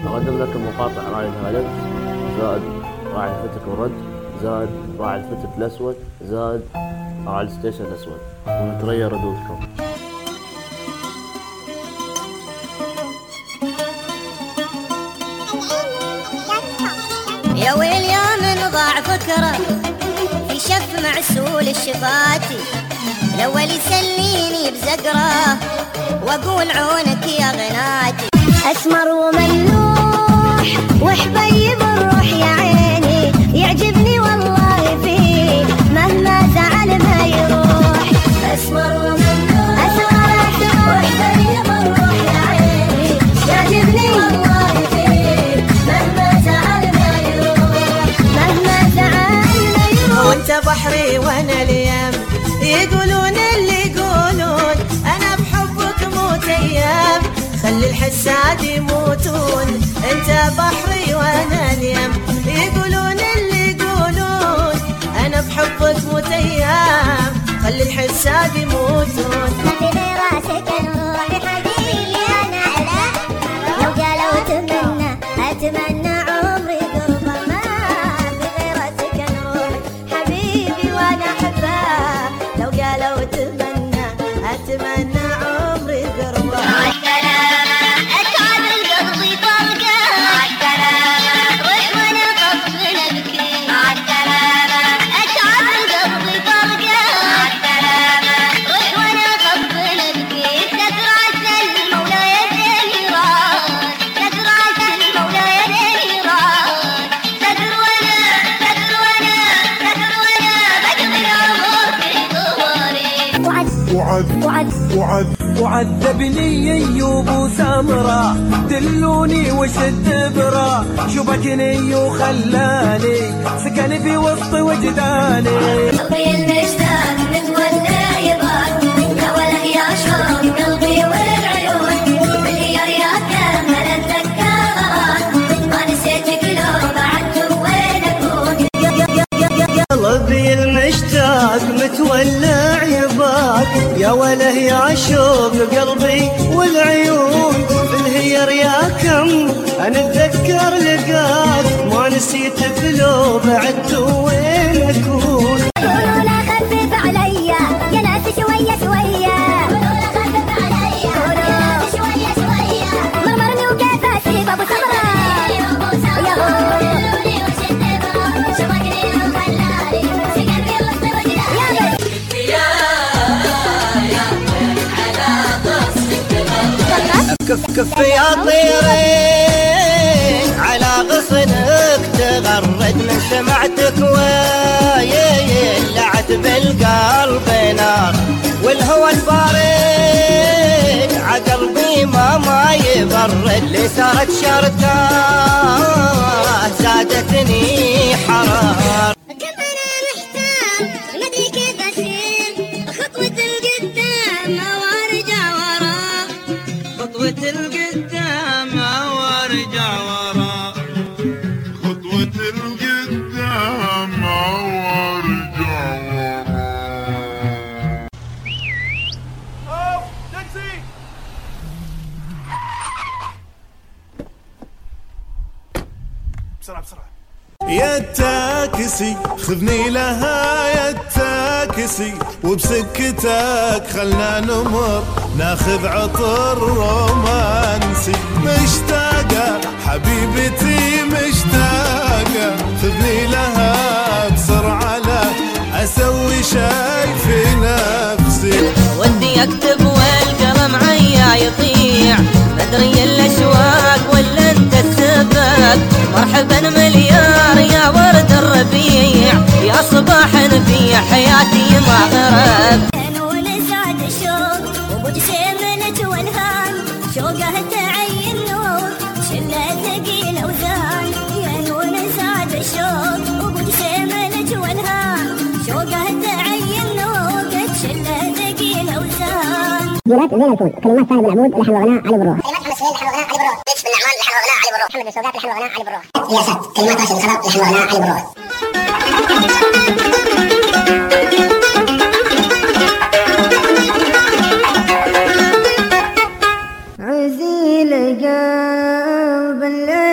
أقدم لك مقاطع راعي الهلال زائد راعي الفتك ورد زائد راعي الفتك الأسود زائد راعي الستيشن الأسود ونتريا ردودكم. يا ويل يا من ضاع فكره في شف معسول الشفاتي، الأول يسليني بزقره واقول عونك يا غناتي. اسمر وملوح وحبيب الروح يا عيني، يعجبني والله فيه مهما زعل ما يروح. اسمر وملوح اسمر وحبيب الروح يا عيني، يعجبني والله فيه مهما زعل ما يروح، مهما زعل ما يروح. وانت بحري وانا اليم، يقولون اللي يقولون انا بحبك موت ايام، خلي الحساد يموتون. انت بحري وانا اليم، يقولون اللي يقولون انا بحبك موت ايام، خلي الحساد يموتون. ما في راسك روحي حبيبي انا على، لو قالوا اتمنى اتمنى عمري قربه. ما في راسك روحي حبيبي وانا احبه، لو قالوا اتمنى اتمنى عمري قربه. وعذبني ايوب سمرة، دلوني وش الدبرة، شبكني وخلاني سكن في وسط وجداني. قلبي المشتاق متولع يباك، يا وله يا شوق قلبي والعيون، باليار يا كامل الذكرات، ما نسيتك لو بعدت وين اكون. قلبي المشتاق متولع يباك، يا وله يا شوق قلبي والعيون، بالهير يا كم انا اتذكر لقاك، ما نسيتك لو بعدت وين اكون. قولوا لا خفف عليا يا ناس شويه شويه، قولوا لا خفف عليا يا ناس شويه شويه، مرمرني وكيف اسيب ابو سمره يا هو كف يا طيرين على غصنك تغرد، من سمعتك ويلعت بالقلب نار، والهوى البارد عقلبي ما يبرد، لي صارت شرطه زادتني حرار. القدام وارجع ورا، خطوة القدام وارجع ورا. تاكسي. بسرعة بسرعة. يا التاكسي خذني لها يا التاكسي، وبسكتك خلنا نمر ناخذ عطر رومانسي. مشتاقة حبيبتي مشتاقة، خذني لها بسرعة لا أسوي شي في نفسي. ودي اكتب والقلم عيا يطيع، مدري الاشواق ولا انت السبب، مرحبا مليار يا ورد الربيع، يا صباحا في حياتي ما غرب. ونزاد الشوق وبجسمنة والهان، شوقه تعين نور شله ثقيل اوزان، يا ونزاد الشوق وبجسمنة والهان، شوقه تعين نور شله ثقيل اوزان. جيلات زين الفول، كلمات طارق بن عمود لحن وغناء علي بروح، كلمات محمد سهيل لحن وغناء علي بروح، ليش بن نعمان لحن وغناء علي بروح، محمد بن سودات لحن وغناء علي بروح، رياسات كلمات راشد بن خلف لحن وغناء علي بروح. عزيل قلب الليل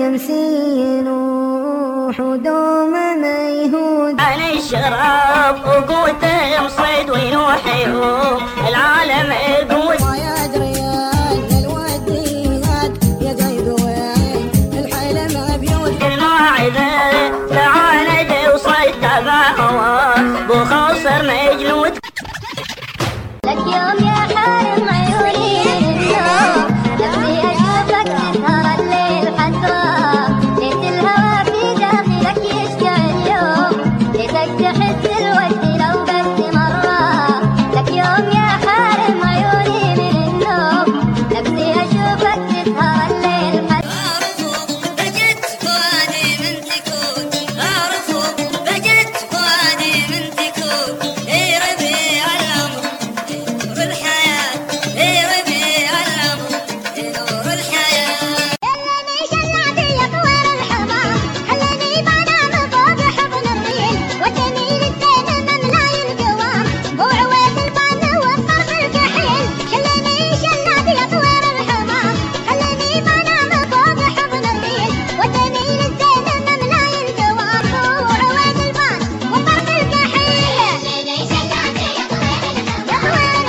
يمسي نوح ودوم ما يهود عن الشراب وقوته مصيد وينوح يهوب العالم يقود يا دريان الوديات يا قيد وين الحلم بيوت الموعظة تعاند وصيد تبعه بخاصر مجلود لك يوم يا حارم عيوني النوم نفسي أشوفك تسهر الليل حسرة ليت الهوى في داخلك يشتعل اليوم ليتك تحس الوقت لو بس مرة لك يوم يا حارم عيوني من النوم نفسي أشوفك تسهر الليل حسرة بجت فؤادي من تكون أعرفه بجت فؤادي من تكون إي ربيع العمر نور الحياة إي ربيع العمر نور الحياة خلاني شلعتي يا طوير الحمام خلاني بنام فوق حضن الريل ودني للزين المملاي القوام وعويت البن والطرف الكحيل خلاني شلعتي يا طوير الحمام خلاني بنام فوق حضن الريل ودني للزين المملاي القوام وعويت البن والطرف الكحيل خلاني شلعتي يا طوير الحمام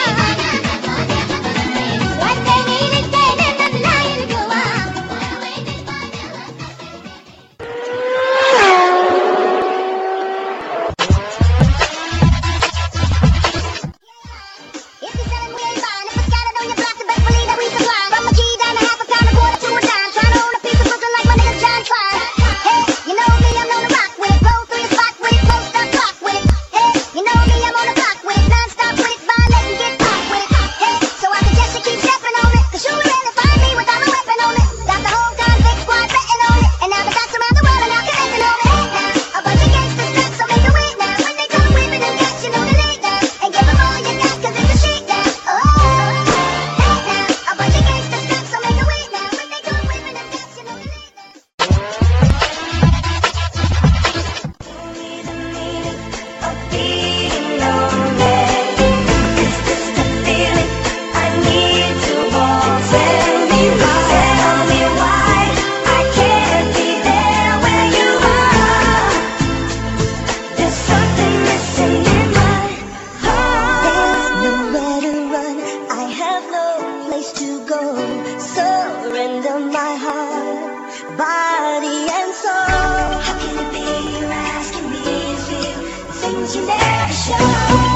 ودني للزين المملاي القوام وعويت body and soul. How can it be you're asking me to feel things you never show?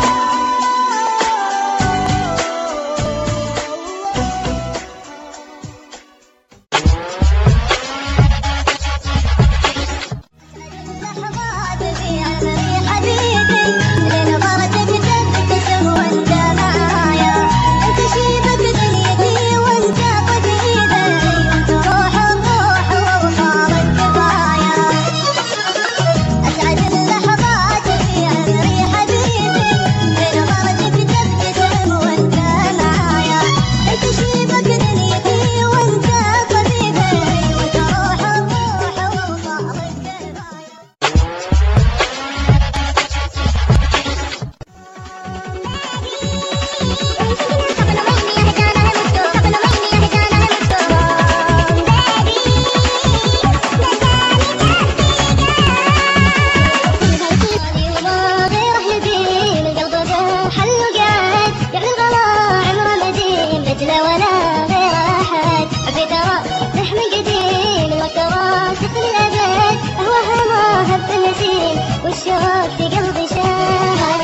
والشوق في قلبي شاهد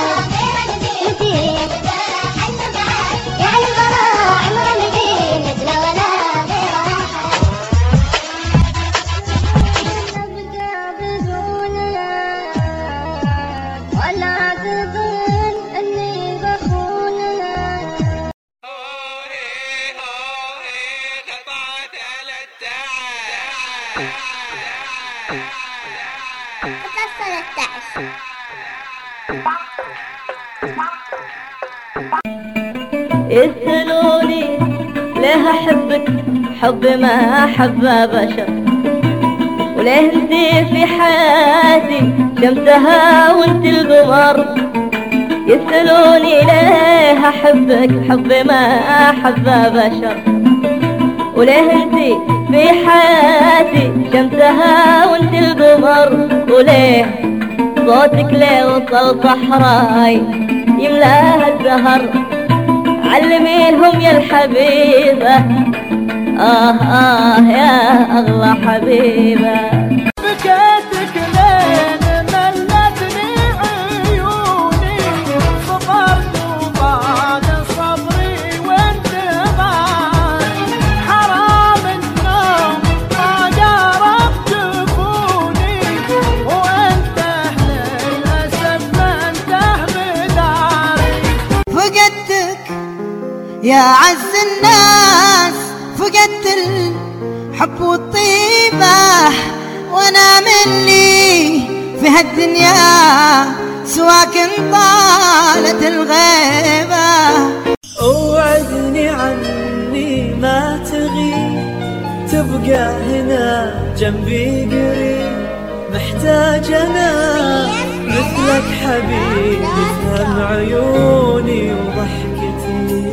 يا الغلا عمر مدين مثل ولا غير ولا تظن اني بخون يسألوني ليه أحبك حب ما أحب بشر، وليه انتي في حياتي شمسها وانت القمر. يسألوني ليه أحبك حب ما أحب بشر، وليه انتي في حياتي شمسها وانتي القمر، وليه صوتك ليه وصل صحراي يملاها الزهر، علمينهم يا الحبيبة يا أغلى حبيبة. بكيتك لين ملتني عيوني، صبرت وبعد صبري وانتظاري، حرام النوم ما قرب جفوني، وانت للأسف ما انته بداري. فقدتك يا عز الناس، فقدت الحب والطيبة، وانا مني في هالدنيا سواك طالت الغيبة. اوعدني عني ما تغيب، تبقى هنا جنبي قريب، محتاج انا مثلك حبيبي، تفهم عيوني وضحكتي.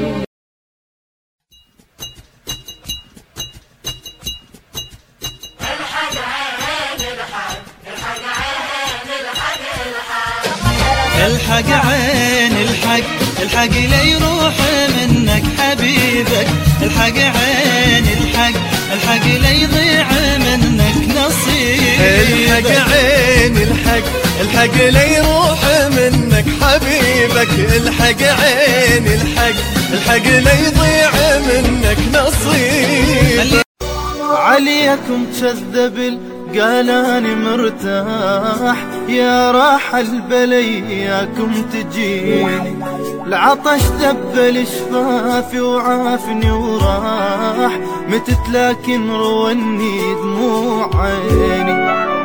الحق عين الحق لا يروح منك حبيبك، الحق عين الحق لا يضيع منك نصيبك، الحق عين الحق لا يروح منك حبيبك، الحق عين الحق لا يضيع منك نصيبك. عليكم كذب قال أنا مرتاح، يا راح البلياكم تجيني، العطش دبل شفافي وعافني وراح، متت لكن روني دموع عيني.